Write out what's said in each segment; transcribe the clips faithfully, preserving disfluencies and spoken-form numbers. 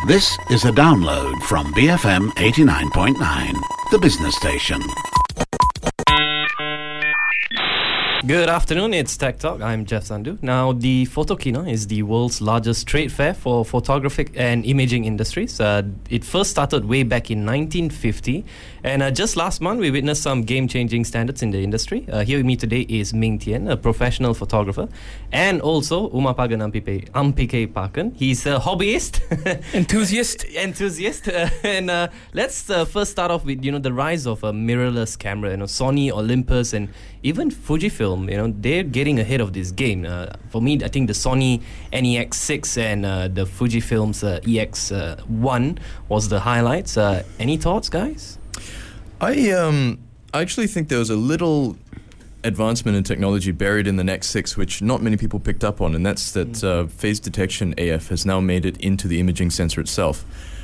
This is a download from B F M eighty-nine point nine, the business station. Good afternoon, it's Tech Talk. I'm Jeff Sandhu. Now, the Photokina is the world's largest trade fair for photographic and imaging industries. Uh, it first started way back in nineteen fifty, and uh, just last month we witnessed some game-changing standards in the industry. Uh, here with me today is Ming Tian, a professional photographer, and also Umapagan Ampike, Ampike Pakan. He's a hobbyist, enthusiast, enthusiast. Uh, and uh, let's uh, first start off with you know the rise of a mirrorless camera. You know, Sony, Olympus, and even Fujifilm. You know, they're getting ahead of this game. Uh, for me, I think the Sony N E X six and uh, the Fujifilm's uh, E X one was the highlights. Uh, any thoughts, guys? I um I actually think there was a little advancement in technology buried in the N E X six, which not many people picked up on, and that's that mm. uh, phase detection A F has now made it into the imaging sensor itself.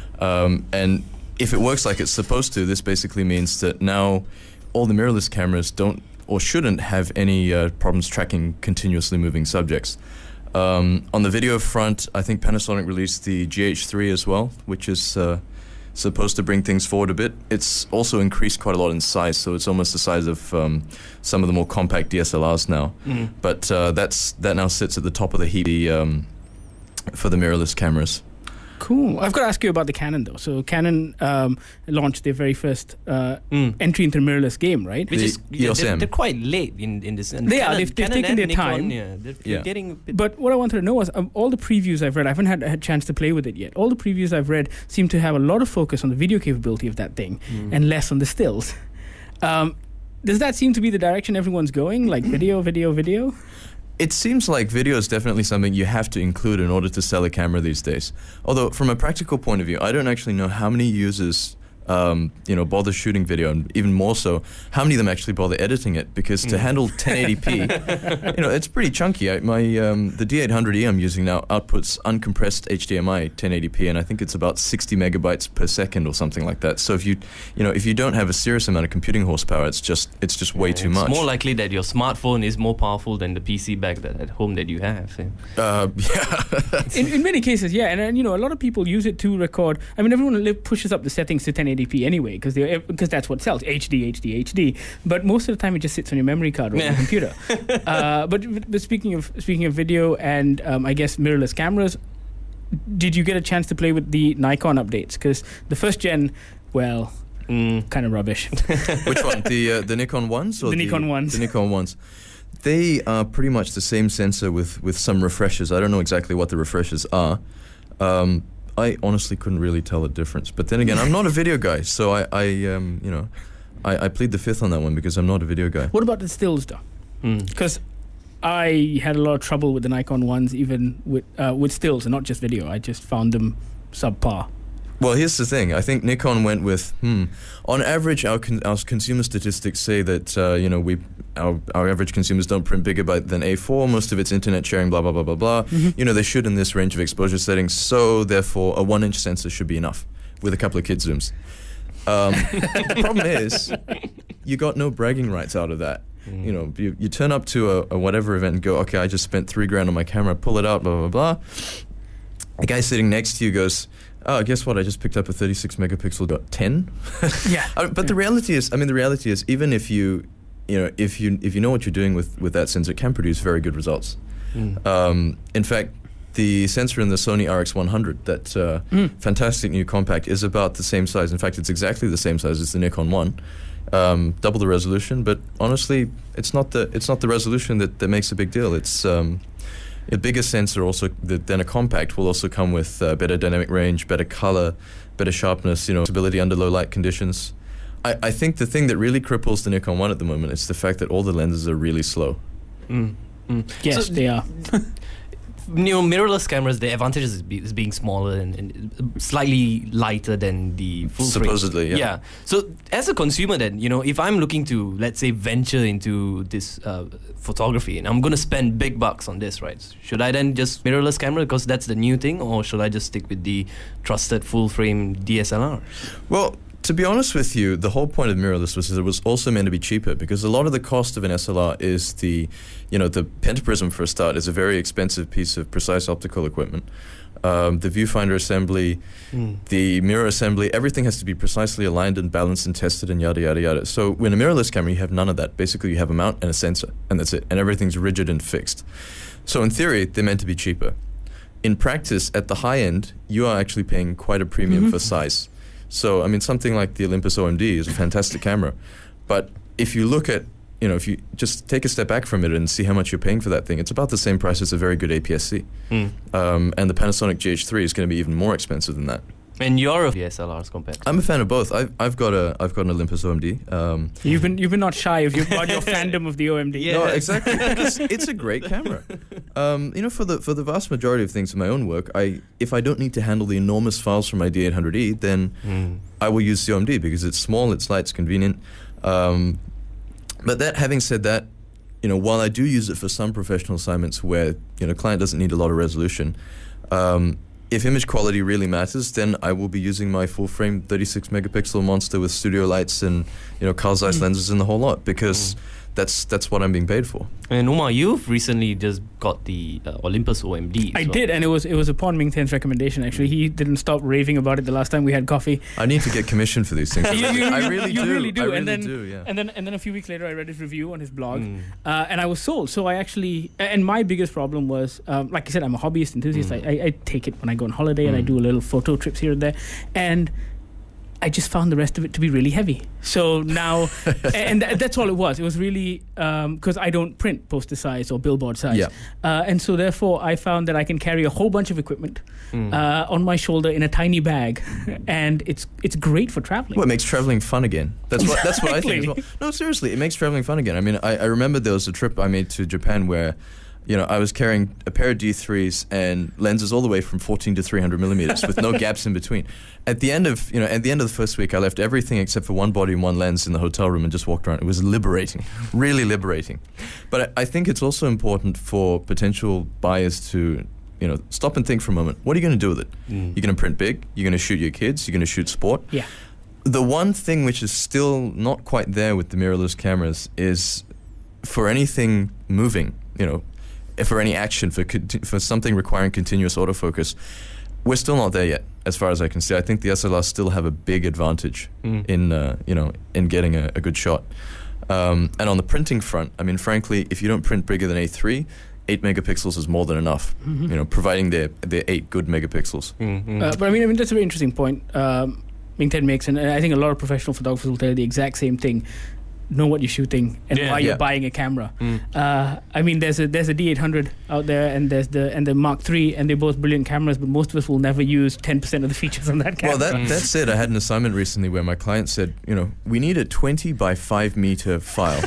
Um, and if it works like it's supposed to, this basically means that now all the mirrorless cameras don't or shouldn't have any uh, problems tracking continuously moving subjects. Um, on the video front, I think Panasonic released the G H three as well, which is uh, supposed to bring things forward a bit. It's also increased quite a lot in size, so it's almost the size of um, some of the more compact D S L Rs now. Mm. But uh, that's that now sits at the top of the heap um, for the mirrorless cameras. Cool. I've got to ask you about the Canon, though. So Canon um, launched their very first uh, mm. entry into the mirrorless game, right? Which the is yeah, they're, they're quite late in, in this. And they Canon, are. They've, they've Canon taken their Nikon, time. Yeah, they're, yeah. they're getting. But what I wanted to know was um, all the previews I've read. I haven't had a chance to play with it yet. All the previews I've read seem to have a lot of focus on the video capability of that thing mm. and less on the stills. Um, does that seem to be the direction everyone's going? Like video, video, video? It seems like video is definitely something you have to include in order to sell a camera these days. Although, from a practical point of view, I don't actually know how many users um, you know, bother shooting video, and even more so, how many of them actually bother editing it. Because to mm. handle ten eighty p, you know, it's pretty chunky. I, my um, the D eight hundred E I'm using now outputs uncompressed H D M I ten eighty p, and I think it's about sixty megabytes per second or something like that. So if you, you know, if you don't have a serious amount of computing horsepower, it's just it's just way yeah, too it's much. It's more likely that your smartphone is more powerful than the P C back that, at home that you have. Yeah. Uh, yeah. in, in many cases, yeah, and, and you know, a lot of people use it to record. I mean, everyone li- pushes up the settings to ten eighty p anyway, because because that's what sells, H D, H D, H D. But most of the time, it just sits on your memory card or yeah. your computer. uh, but, but speaking of speaking of video and um, I guess mirrorless cameras, did you get a chance to play with the Nikon updates? Because the first gen, well, mm. kind of rubbish. Which one? The uh, the Nikon ones or the, the Nikon ones? The Nikon ones. They are pretty much the same sensor with with some refreshers. I don't know exactly what the refreshers are. Um, I honestly couldn't really tell the difference. But then again, I'm not a video guy, so I, I um, you know, I, I plead the fifth on that one because I'm not a video guy. What about the stills, though? Because mm. I had a lot of trouble with the Nikon ones, even with uh, with stills and not just video. I just found them subpar. Well, here's the thing. I think Nikon went with, hmm, on average, our con- our consumer statistics say that, uh, you know, we our, our average consumers don't print bigger by, than A four. Most of it's internet sharing, blah, blah, blah, blah, blah. Mm-hmm. You know, they should in this range of exposure settings. So, therefore, a one-inch sensor should be enough with a couple of kid zooms. Um, the problem is, you got no bragging rights out of that. Mm. You know, you, you turn up to a, a whatever event and go, okay, I just spent three grand on my camera, pull it out, blah, blah, blah. The guy sitting next to you goes, oh, guess what? I just picked up a thirty-six megapixel dot ten. Yeah. I mean, but yeah. the reality is, I mean, the reality is, even if you, you know, if you if you know what you're doing with, with that sensor, it can produce very good results. Mm. Um, in fact, the sensor in the Sony R X one hundred, that uh, mm. fantastic new compact, is about the same size. In fact, it's exactly the same size as the Nikon one. Um, double the resolution, but honestly, it's not the it's not the resolution that, that makes a big deal. It's um, a bigger sensor also than a compact will also come with uh, better dynamic range, better color, better sharpness, you know, stability under low light conditions. I, I think the thing that really cripples the Nikon one at the moment is the fact that all the lenses are really slow. Mm. Mm. Yes, so, they are. You know, mirrorless cameras, the advantage is, be, is being smaller and, and slightly lighter than the full frame. Supposedly, yeah. Yeah. So, as a consumer, then, you know, if I'm looking to, let's say, venture into this uh, photography and I'm going to spend big bucks on this, right? Should I then just mirrorless camera because that's the new thing, or should I just stick with the trusted full frame D S L R? Well, To be honest with you, the whole point of mirrorless was that it was also meant to be cheaper, because a lot of the cost of an S L R is the, you know, the pentaprism for a start is a very expensive piece of precise optical equipment. Um, the viewfinder assembly, mm. the mirror assembly, everything has to be precisely aligned and balanced and tested and yada, yada, yada. So when a mirrorless camera, you have none of that. Basically, you have a mount and a sensor, and that's it. And everything's rigid and fixed. So in theory, they're meant to be cheaper. In practice, at the high end, you are actually paying quite a premium mm-hmm. for size. So, I mean, something like the Olympus O M D is a fantastic camera. But if you look at, you know, if you just take a step back from it and see how much you're paying for that thing, it's about the same price as a very good A P S C. Mm. Um, and the Panasonic G H three is going to be even more expensive than that. And you're a D S L Rs compared to I'm a fan of both. I've, I've got a I've got an Olympus O M D. Um, you've been you've been not shy of your, about your fandom of the O M D. Yeah. No, exactly. Because it's a great camera. Um, you know, for the for the vast majority of things in my own work, I if I don't need to handle the enormous files from my D eight hundred E, then mm. I will use the O M D because it's small, it's light, it's convenient. Um, but that having said that, you know, while I do use it for some professional assignments where you know client doesn't need a lot of resolution. Um, If image quality really matters, then I will be using my full-frame thirty-six megapixel monster with studio lights and you know Carl Zeiss mm. lenses and the whole lot, because mm. that's that's what I'm being paid for. And Umar, you've recently just got the uh, Olympus O M D. I well. did, and it was it was upon Ming Ten's recommendation. Actually, he didn't stop raving about it the last time we had coffee. I need to get commissioned for these things. you, you, I really you do. really do. I really and then, do. Yeah. And then and then a few weeks later, I read his review on his blog, mm. uh, and I was sold. So I actually, and my biggest problem was, um, like I said, I'm a hobbyist enthusiast. Mm. I, I, I take it when I go on holiday, mm. and I do a little photo trips here and there, and I just found the rest of it to be really heavy. So now, and th- that's all it was. It was really, because um, I don't print poster size or billboard size. Yeah. Uh, and so therefore, I found that I can carry a whole bunch of equipment mm. uh, on my shoulder in a tiny bag. And it's it's great for traveling. Well, it makes traveling fun again. That's what, that's what I think as well. No, seriously, it makes traveling fun again. I mean, I, I remember there was a trip I made to Japan where you know, I was carrying a pair of D threes and lenses all the way from fourteen to three hundred millimeters with no gaps in between. At the end of, you know, at the end of the first week, I left everything except for one body and one lens in the hotel room and just walked around. It was liberating, really liberating. But I, I think it's also important for potential buyers to, you know, stop and think for a moment. What are you going to do with it? Mm. You're going to print big. You're going to shoot your kids. You're going to shoot sport. Yeah. The one thing which is still not quite there with the mirrorless cameras is for anything moving, you know, for any action, for conti- for something requiring continuous autofocus, we're still not there yet, as far as I can see. I think the S L Rs still have a big advantage mm. in uh, you know in getting a, a good shot. Um, and on the printing front, I mean, frankly, if you don't print bigger than A three, eight megapixels is more than enough. Mm-hmm. You know, providing they're they're eight good megapixels. Mm-hmm. Uh, but I mean, I mean that's a very interesting point um, Ming Ten makes, and I think a lot of professional photographers will tell you the exact same thing. Know what you're shooting and yeah, why yeah. you're buying a camera. Mm. Uh, I mean, there's a there's a D eight hundred out there, and there's the and the Mark three, and they're both brilliant cameras. But most of us will never use ten percent of the features on that camera. Well, that that said, I had an assignment recently where my client said, you know, we need a twenty by five meter file.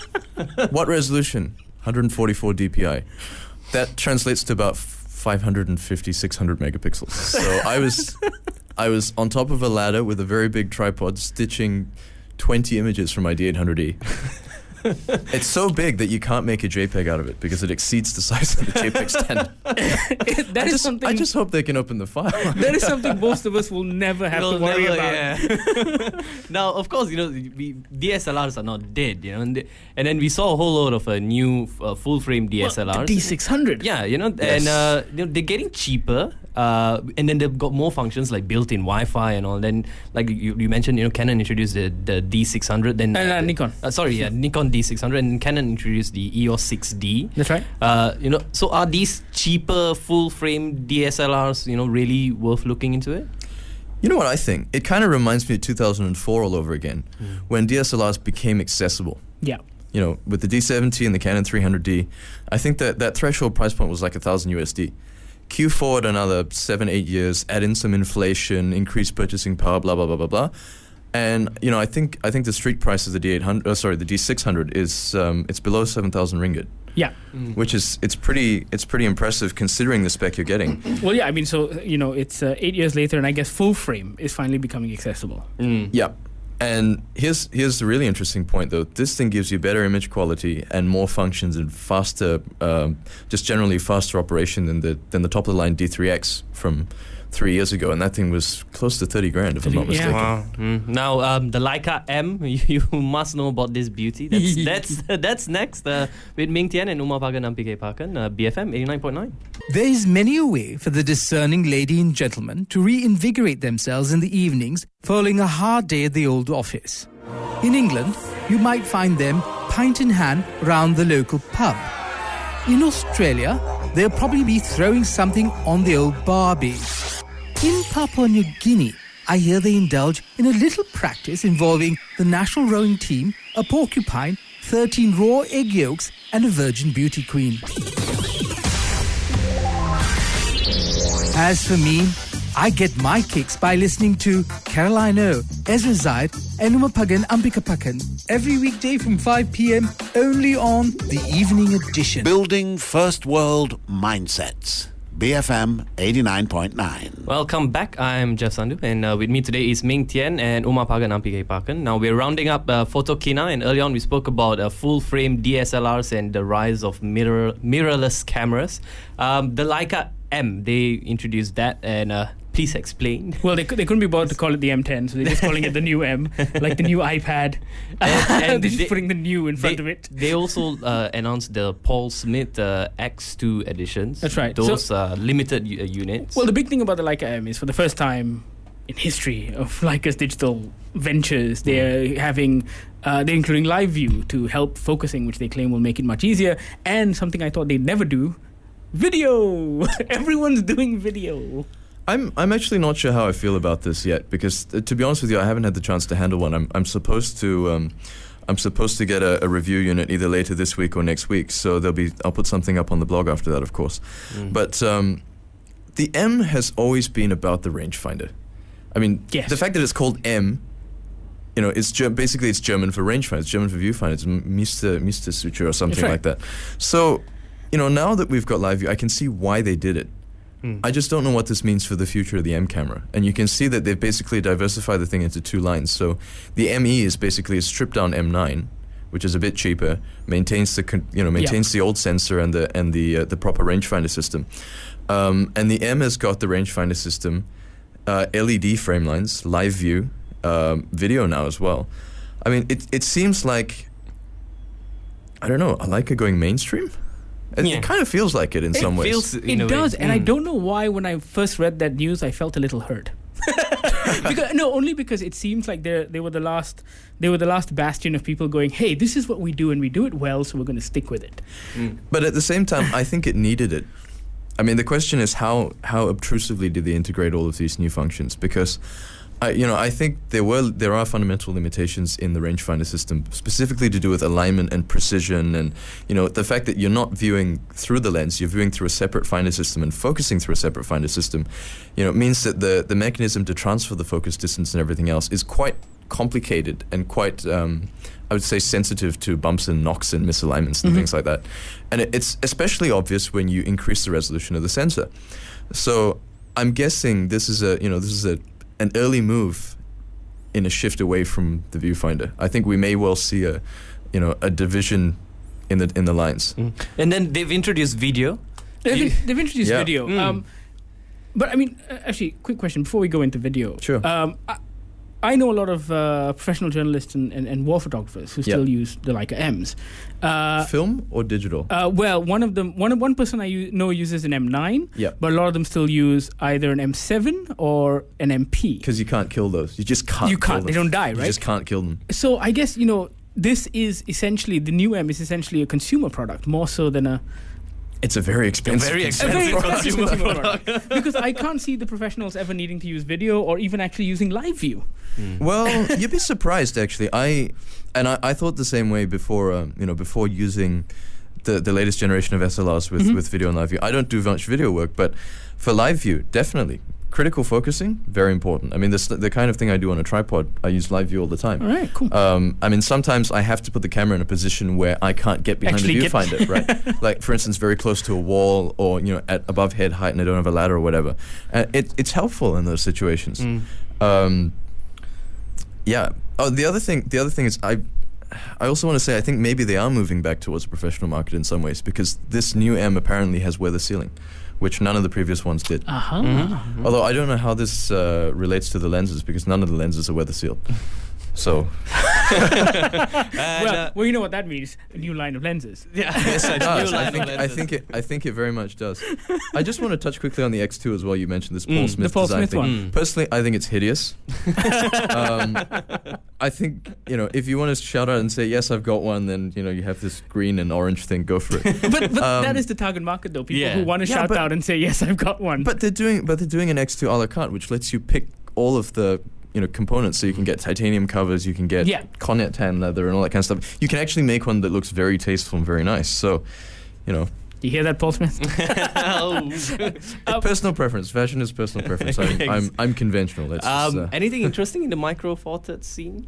What resolution? one forty-four D P I. That translates to about five fifty, six hundred megapixels. So I was I was on top of a ladder with a very big tripod stitching twenty images from my D eight hundred E. It's so big that you can't make a JPEG out of it because it exceeds the size of the JPEG standard. that I is just, something. I just hope they can open the file. That is something most of us will never have We'll to worry never, about. Yeah. Now, of course, you know, we, D S L Rs are not dead, you know, and, they, and then we saw a whole load of uh, new uh, full-frame D S L Rs. Well, the D six hundred. Yeah, you know, Yes. and uh, you know, they're getting cheaper. Uh, and then they've got more functions like built-in Wi-Fi and all. Then, like you, you mentioned, you know, Canon introduced the, the D six hundred. Then Uh, uh, Nikon. Uh, sorry, yeah, Nikon D six hundred, and Canon introduced the E O S six D. That's right. Uh, you know, so are these cheaper full-frame D S L Rs, you know, really worth looking into it? You know what I think? It kind of reminds me of two thousand four all over again, Mm. when D S L Rs became accessible. Yeah. You know, with the D seventy and the Canon three hundred D, I think that that threshold price point was like a thousand U S D. Q forward another seven, eight years, add in some inflation, increase purchasing power, blah blah blah blah blah, and you know I think I think the street price of the D eight hundred, oh, sorry, the D six hundred is um, it's below seven thousand ringgit, Yeah. Mm. which is it's pretty it's pretty impressive considering the spec you're getting. Well, yeah. I mean, so you know, it's uh, eight years later, and I guess full frame is finally becoming accessible. Mm. Yeah. And here's here's the really interesting point, though. This thing gives you better image quality and more functions and faster, um, just generally faster operation than the than the top of the line D three X from three years ago, and that thing was close to thirty grand, if I'm not Yeah. mistaken. Wow. Mm. Now, um, the Leica M, you, you must know about this beauty. That's that's that's next uh, with Ming Tian and Uma Pagan Ampike Pakan, uh, B F M eighty-nine point nine. There is many a way for the discerning lady and gentleman to reinvigorate themselves in the evenings following a hard day at the old office. In England, you might find them pint in hand round the local pub. In Australia, they'll probably be throwing something on the old barbie. In Papua New Guinea, I hear they indulge in a little practice involving the national rowing team, a porcupine, thirteen raw egg yolks, and a virgin beauty queen. As for me, I get my kicks by listening to Caroline O, Ezra Zaid, and Umapagan Ampikapakan every weekday from five p.m. only on the Evening Edition. Building first world mindsets. B F M eighty-nine point nine. Welcome back. I'm Jeff Sandhu, and uh, with me today is Ming Tian and Uma Pagan Ampike Pakan. Now we're rounding up uh, Photokina, and early on we spoke about uh, full-frame D S L Rs and the rise of mirror mirrorless cameras. Um, the Leica M, they introduced that, and uh, please explain. Well, they, cou- they couldn't be bothered to call it the M ten, so they're just calling it the new M, like the new iPad. And- and they're just they- putting the new in front they, of it. They also uh, announced the Paul Smith uh, X two editions. That's right. Those So- uh, limited u- uh, units. Well, the big thing about the Leica M is for the first time in history of Leica's digital ventures, they're having, uh, they're including live view to help focusing, which they claim will make it much easier. And something I thought they'd never do, video. Everyone's doing video. I'm I'm actually not sure how I feel about this yet, because uh, to be honest with you, I haven't had the chance to handle one. I'm I'm supposed to um, I'm supposed to get a, a review unit either later this week or next week. So there'll be I'll put something up on the blog after that, of course. Mm. But um, the M has always been about the rangefinder. I mean, Yes. the fact that it's called M, you know, it's ger- basically it's German for rangefinder, it's German for viewfinder, it's Mister Mister Suture or something right. like that. So, you know, now that we've got live view, I can see why they did it. Mm. I just don't know what this means for the future of the M camera. And you can see that they've basically diversified the thing into two lines. So the M E is basically a stripped down M nine, which is a bit cheaper, maintains the con- you know maintains the old sensor and the and the uh, the proper rangefinder system. Um, and the M has got the rangefinder system, uh, L E D frame lines, live view, um, video now as well. I mean, it it seems like, I don't know, I like it going mainstream. It, Yeah. it kind of feels like it in It some ways. feels in It a does, way. and I Mm. don't know why when I first read that news, I felt a little hurt. because, no, only because it seems like they they were the last they were the last bastion of people going, hey, this is what we do and we do it well, so we're going to stick with it. But at the same time, I think it needed it. I mean, the question is how how obtrusively did they integrate all of these new functions? Because, I, you know, I think there were there are fundamental limitations in the rangefinder system, specifically to do with alignment and precision, and you know the fact that you're not viewing through the lens, you're viewing through a separate finder system and focusing through a separate finder system. You know, it means that the the mechanism to transfer the focus distance and everything else is quite complicated and quite, um, I would say, sensitive to bumps and knocks and misalignments and Mhm. things like that. And it, it's especially obvious when you increase the resolution of the sensor. So I'm guessing this is a you know this is a an early move in a shift away from the viewfinder. I think we may well see a, you know, a division in the in the lines. Mm. And then they've introduced video. They've, You- they've introduced Yeah. video. Mm. Um, but I mean, uh, actually, quick question before we go into video. Sure. Um, I, I know a lot of uh, professional journalists and, and, and war photographers who Yeah. still use the Leica M's. Uh, Film or digital? uh, well, one of them, one one person I u- know uses an M nine, Yeah. but a lot of them still use either an M seven or an M P. Because you can't kill those. You just can't. You kill can't. them. They don't die, You right? just can't kill them. So I guess you know this is essentially the new M is essentially a consumer product more so than a It's a very expensive. very a expensive very product. expensive consumer product. Because I can't see the professionals ever needing to use video or even actually using live view. Well, you'd be surprised actually. I and I, I thought the same way before. Um, you know, before using the the latest generation of S L Rs with Mhm. with video and live view. I don't do much video work, but for live view, definitely critical focusing, very important. I mean, this the kind of thing I do on a tripod. I use live view all the time. All right, cool. Um, I mean, sometimes I have to put the camera in a position where I can't get behind Actually the get- viewfinder, right? Like, for instance, very close to a wall, or you know, at above head height, and I don't have a ladder or whatever. Uh, it, it's helpful in those situations. Mm. Um, yeah. Oh, the other thing. The other thing is, I, I also want to say, I think maybe they are moving back towards a professional market in some ways, because this new M apparently has weather sealing, which none of the previous ones did. Uh-huh. Mm-hmm. Although I don't know how this uh, relates to the lenses, because none of the lenses are weather sealed. So, Well, uh, well, you know what that means. A new line of lenses. yeah, yes, it New does. line I of think, I lenses. think it. I think it very much does. I just want to touch quickly on the X two as well. You mentioned this Paul Mm. Smith The Paul design Smith thing. one. Mm. Personally, I think it's hideous. um, I think, you know, if you want to shout out and say yes, I've got one, then you know you have this green and orange thing. Go for it. But, but Um, that is the target market, though. People yeah. who want to Yeah, shout but- out and say, yes, I've got one. But they're doing, but they're doing an X two a la carte, which lets you pick all of the, you know, components. So you can get titanium covers, you can get Yeah. Connet tan leather, and all that kind of stuff. You can actually make one that looks very tasteful and very nice. So, you know, you hear that, Paul Smith? Oh. personal preference. Fashion is personal preference. I'm, I'm, I'm conventional. Let's just, Um, uh, anything interesting in the Micro Four Thirds scene?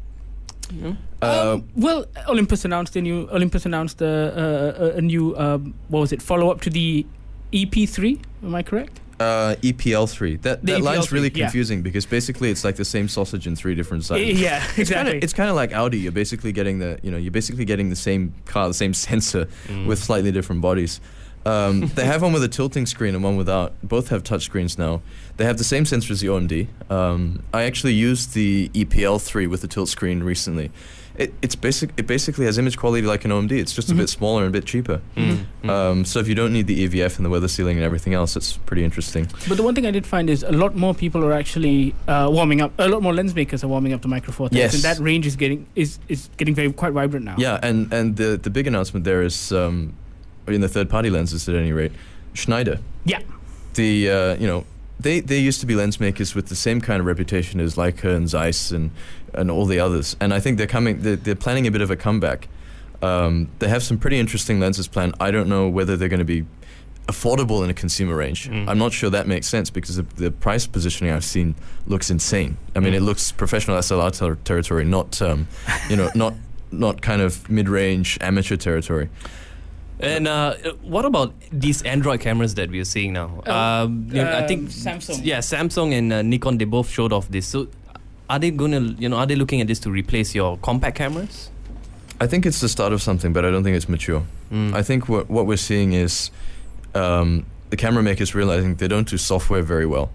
No? uh, Um, well, Olympus announced a new. Olympus announced a, a, a new. Um, what was it? Follow up to the E P three. Am I correct? uh, E P L three. That, The that E P L line's three, really yeah. confusing because basically it's like the same sausage in three different sizes. Yeah, It's exactly. kind of it's kind of like Audi. You're basically getting the you know you're basically getting the same car, the same sensor Mm. with slightly different bodies. Um, they have one with a tilting screen and one without. Both have touch screens now. They have the same sensor as the O M D. Um, I actually used the E P L three with the tilt screen recently. It, it's basic. It basically has image quality like an O M D. It's just a Mhm. bit smaller and a bit cheaper. Mm. Mm. Um, so if you don't need the E V F and the weather sealing and everything else, it's pretty interesting. But the one thing I did find is a lot more people are actually uh, warming up. A lot more lens makers are warming up to Micro Four Thirds, Yes. and that range is getting is, is getting very quite vibrant now. Yeah, and, and the the big announcement there is um, in the third party lenses at any rate, Schneider. Yeah. The uh, you know they they used to be lens makers with the same kind of reputation as Leica and Zeiss and and all the others, and I think they're coming they're, they're planning a bit of a comeback. Um, they have some pretty interesting lenses planned. I don't know whether they're going to be affordable in a consumer range. Mm. I'm not sure that makes sense because the, the price positioning I've seen looks insane. I mean, Mm. it looks professional S L R ter- territory, not um, you know not not kind of mid-range amateur territory. And uh, what about these Android cameras that we are seeing now? Oh, um, you know, I um, think Samsung. Yeah, Samsung and uh, Nikon, they both showed off this. So, are they going to, you know, are they looking at this to replace your compact cameras? I think it's the start of something, but I don't think it's mature. Mm. I think what what we're seeing is um, the camera makers realizing they don't do software very well,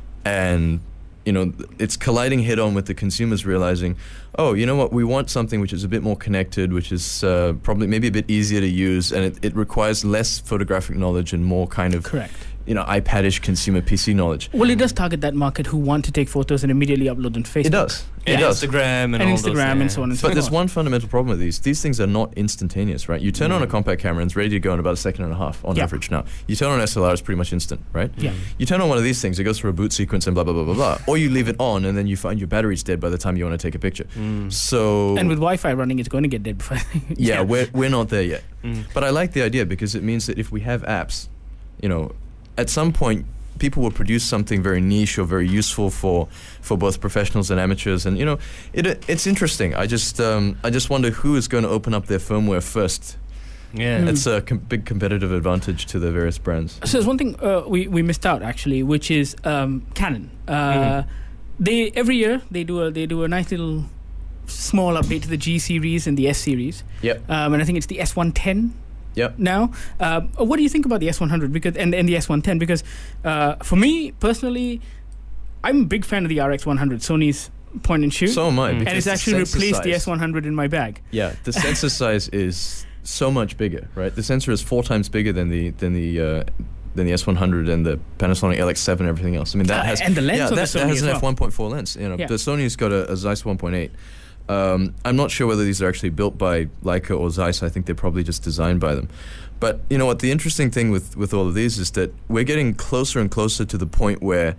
and you know it's colliding head on with the consumers realizing, oh, you know what, we want something which is a bit more connected, which is uh, probably maybe a bit easier to use, and it, it requires less photographic knowledge and more kind of Correct. you know iPad-ish consumer P C knowledge. Well, it does target that market who want to take photos and immediately upload on Facebook. It does. It And does. Instagram and, And all Instagram those, and yeah. so on and so But there's forth. one fundamental problem with these. These things are not instantaneous, right? You turn on a compact camera and it's ready to go in about a second and a half on Yeah. average now. You turn on S L R, it's pretty much instant, right? Yeah. You turn on one of these things, it goes through a boot sequence and blah, blah, blah, blah, blah. Or you leave it on and then you find your battery's dead by the time you want to take a picture. Mm. So, And with Wi-Fi running, it's going to get dead before. yeah, we're, we're not there yet. Mm. But I like the idea because it means that if we have apps, you know, at some point, people will produce something very niche or very useful for, for both professionals and amateurs, and you know, it it's interesting. I just um, I just wonder who is going to open up their firmware first. Yeah. Mm. It's a com- big competitive advantage to the various brands. So there's one thing uh, we we missed out actually, which is um, Canon. Uh, Mhm. They every year they do a they do a nice little small update to the G series and the S series, Yep. um, and I think it's the S one ten Yep. now. Um, what do you think about the S one hundred because and, and the S one ten? Because uh, for me personally, I'm a big fan of the R X one hundred, Sony's point and shoot, So am I. Mm. because and it's the actually sensor replaced the size- S one hundred in my bag. Yeah, the sensor size is so much bigger, right? The sensor is four times bigger than the than the uh, than the S one hundred and the Panasonic L X seven and everything else. I mean, that Uh, has and the lens yeah, of the that, that Sony has as an well. f one point four lens. You know, Yeah. the Sony's got a, a Zeiss one point eight. Um, I'm not sure whether these are actually built by Leica or Zeiss. I think they're probably just designed by them. But you know what? The interesting thing with, with all of these is that we're getting closer and closer to the point where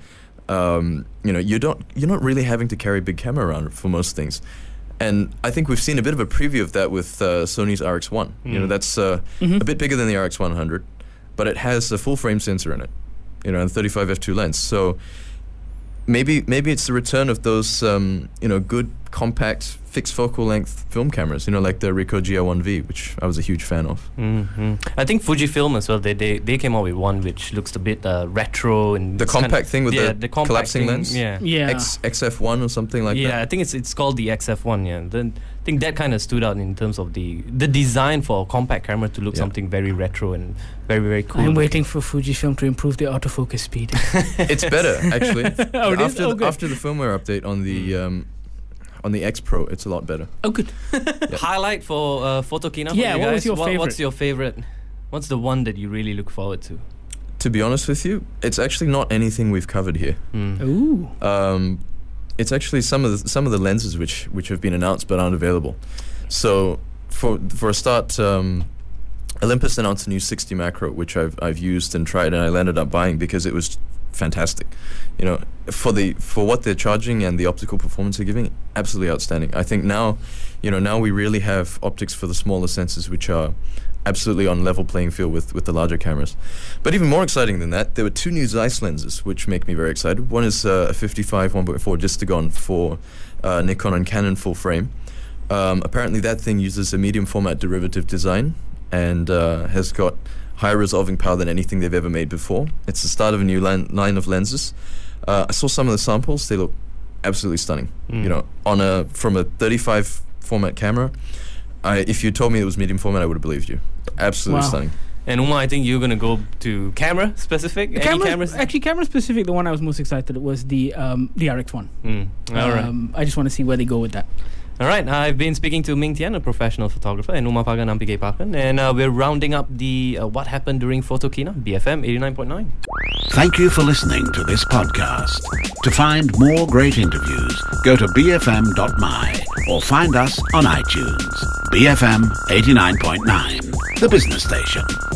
um, you know you don't you're not really having to carry a big camera around for most things. And I think we've seen a bit of a preview of that with uh, Sony's R X one. You know, Mm. that's uh, Mhm. a bit bigger than the R X one hundred, but it has a full frame sensor in it. You know, and thirty-five f two lens. So maybe maybe it's the return of those um, you know good compact fixed focal length film cameras, you know, like the Ricoh G R one V, which I was a huge fan of. Mm-hmm. I think Fujifilm as well, they, they they came out with one which looks a bit uh, retro and The it's compact kind of, thing with yeah, the, the compact collapsing thing, lens? Yeah. Yeah. X, X F one or something like yeah, that? I think it's it's called the X F one. Yeah, then I think that kind of stood out in terms of the the design for a compact camera to look Yeah. something very retro and very very cool. I'm waiting for Fujifilm to improve their autofocus speed. It's better, actually. Oh, it is? after, Oh, the, good. after the firmware update on the um, on the X Pro, it's a lot better. Oh, good. Highlight for uh, Photokina. Yeah, for you what was guys? your What- What's favourite? your favorite? What's the one that you really look forward to? To be honest with you, it's actually not anything we've covered here. Mm. Ooh. Um, it's actually some of the, some of the lenses which which have been announced but aren't available. So for for a start, um, Olympus announced a new sixty macro, which I've I've used and tried, and I ended up buying because it was fantastic. You know, for the for what they're charging and the optical performance they're giving, absolutely outstanding. I think now, you know, now we really have optics for the smaller sensors, which are absolutely on level playing field with, with the larger cameras. But even more exciting than that, there were two new Zeiss lenses, which make me very excited. One is uh, a fifty-five one point four Distagon for uh, Nikon and Canon full frame. Um, apparently that thing uses a medium format derivative design and uh, has got higher resolving power than anything they've ever made before. It's the start of a new line, line of lenses. Uh, I saw some of the samples. They look absolutely stunning. Mm. You know, on a from a thirty-five format camera, I, if you told me it was medium format, I would have believed you. Absolutely Wow. stunning. And Uma, I think you're gonna go to camera specific. The Any camera, cameras? actually, camera specific. The one I was most excited was the um, the R X one. Mm. All right. Um, I just want to see where they go with that. All right, I've been speaking to Ming Tian, a professional photographer, and Uma Pagan Ampige Pakan, and uh, we're rounding up the uh, What Happened During Photokina, B F M eighty-nine point nine. Thank you for listening to this podcast. To find more great interviews, go to b f m dot m y or find us on iTunes. B F M eighty-nine point nine, the business station.